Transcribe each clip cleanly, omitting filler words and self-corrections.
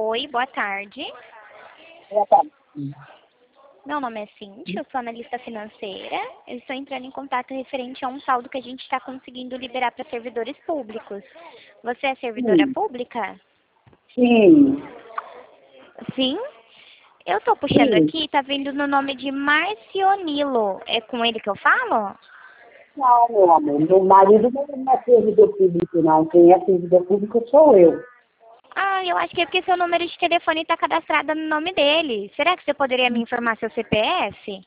Oi, boa tarde. Boa tarde. Meu nome é Cíntia, eu sou analista financeira. Eu estou entrando em contato referente a um saldo que a gente está conseguindo liberar para servidores públicos. Você é servidora pública? Sim. Sim? Eu estou puxando Sim. aqui, tá vindo no nome de Marcionilo. É com ele que eu falo? Não, meu amor. Meu marido não é servidor público, não. Quem é servidor público sou eu. Ah, eu acho que é porque seu número de telefone está cadastrado no nome dele. Será que você poderia me informar seu CPF?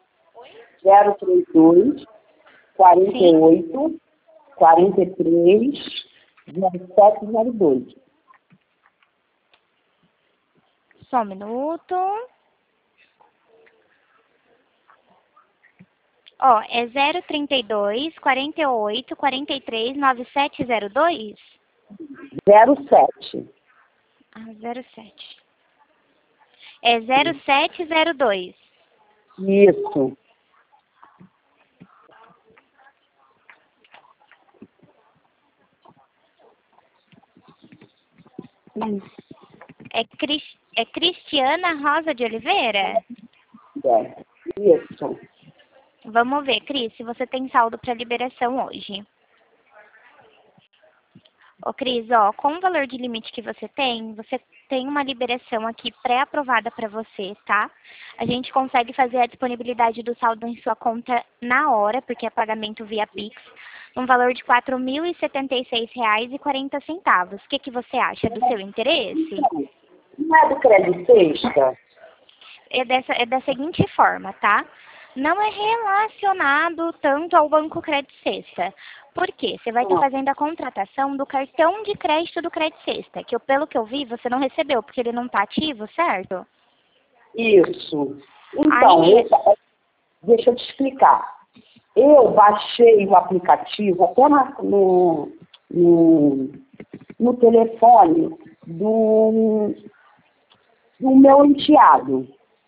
032 Sim? 48 43 0702. Só um minuto. Ó, é 032 48 43 9702? 07. Ah, 07. É 0702. Isso. É Cristiana Rosa de Oliveira? É. Isso. Vamos ver, Cris, se você tem saldo para liberação hoje. Ô, Cris, ó, com o valor de limite que você tem uma liberação aqui pré-aprovada para você, tá? A gente consegue fazer a disponibilidade do saldo em sua conta na hora, porque é pagamento via Pix, um valor de R$ 4.076,40. O que você acha do seu interesse? Não é do crédito sexta? É da seguinte forma, tá? Não é relacionado tanto ao Banco Crédito Sexta. Por quê? Você vai estar fazendo a contratação do cartão de crédito do Crédito Sexta, que pelo que eu vi, você não recebeu, porque ele não está ativo, certo? Isso. Então, Aí, deixa eu te explicar. Eu baixei o aplicativo até no telefone do meu enteado.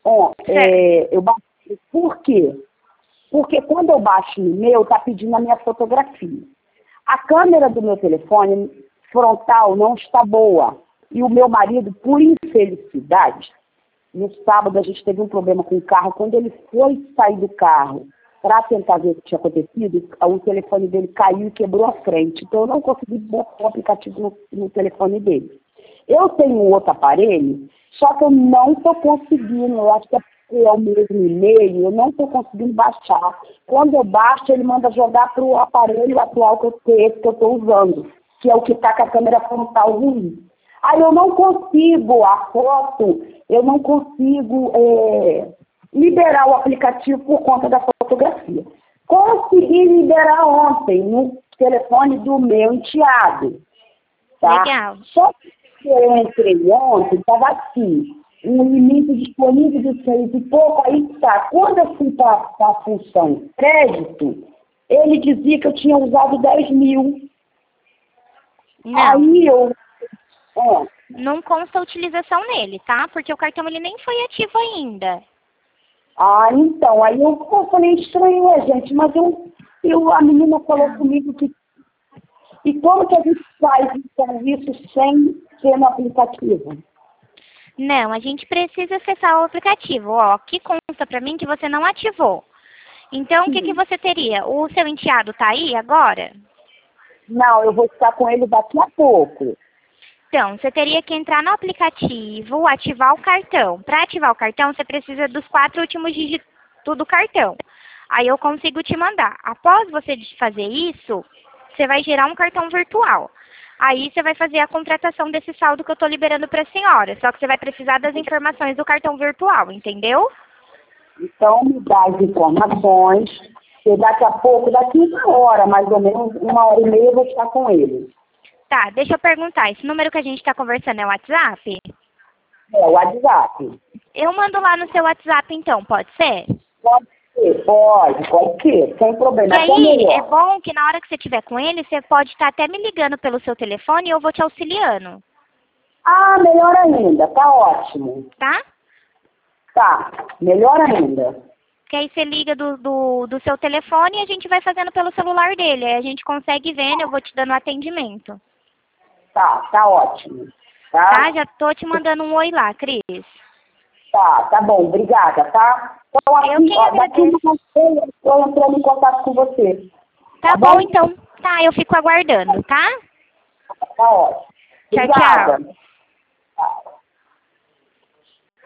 Eu baixei. Por quê? Porque quando eu baixo no meu, tá pedindo a minha fotografia. A câmera do meu telefone frontal não está boa. E o meu marido, por infelicidade, no sábado a gente teve um problema com o carro. Quando ele foi sair do carro para tentar ver o que tinha acontecido, o telefone dele caiu e quebrou a frente. Então eu não consegui botar o aplicativo no telefone dele. Eu tenho um outro aparelho, só que eu não estou conseguindo. Eu acho que é o mesmo e-mail, eu não estou conseguindo baixar. Quando eu baixo, ele manda jogar para o aparelho atual que eu estou usando, que é o que está com a câmera frontal ruim. Aí eu não consigo, a foto, eu não consigo liberar o aplicativo por conta da fotografia. Consegui liberar ontem no telefone do meu enteado. Tá? legal. Só que eu entrei ontem, estava assim, um limite disponível de 6 e pouco, aí tá. Quando eu fui para a função crédito, ele dizia que eu tinha usado 10 mil. Não. Aí eu... Não consta a utilização nele, tá? Porque o cartão ele nem foi ativo ainda. Ah, então, aí eu falei, estranho, gente, mas a menina falou comigo que... E como que a gente faz o serviço sem ser no aplicativo? Não, a gente precisa acessar o aplicativo. Ó, que consta pra mim que você não ativou. Então, o que você teria? O seu enteado tá aí agora? Não, eu vou estar com ele daqui a pouco. Então, você teria que entrar no aplicativo, ativar o cartão. Para ativar o cartão, você precisa dos 4 últimos dígitos do cartão. Aí eu consigo te mandar. Após você fazer isso, você vai gerar um cartão virtual. Aí você vai fazer a contratação desse saldo que eu estou liberando para a senhora. Só que você vai precisar das informações do cartão virtual, entendeu? Então, me dá as informações, e daqui a pouco, daqui 1 hora, mais ou menos, 1 hora e meia, eu vou estar com ele. Tá, deixa eu perguntar. Esse número que a gente está conversando é o WhatsApp? É, o WhatsApp. Eu mando lá no seu WhatsApp, então, pode ser? Pode ser, pode ser, sem problema. E aí, é bom que na hora que você estiver com ele, você pode estar até me ligando pelo seu telefone e eu vou te auxiliando. Ah, melhor ainda, tá ótimo. Tá? Tá, melhor ainda. Que aí você liga do seu telefone e a gente vai fazendo pelo celular dele. Aí a gente consegue vendo, eu vou te dando atendimento. Tá ótimo. tá? Tá? Já tô te mandando um oi lá, Cris. Tá bom, obrigada, tá? Então, Eu aqui, que ó, daqui agradeço. eu estou entrando em contato com você. Tá bom, então. Tá, eu fico aguardando, tá? Tá ótimo. Tchau, Obrigada. tchau.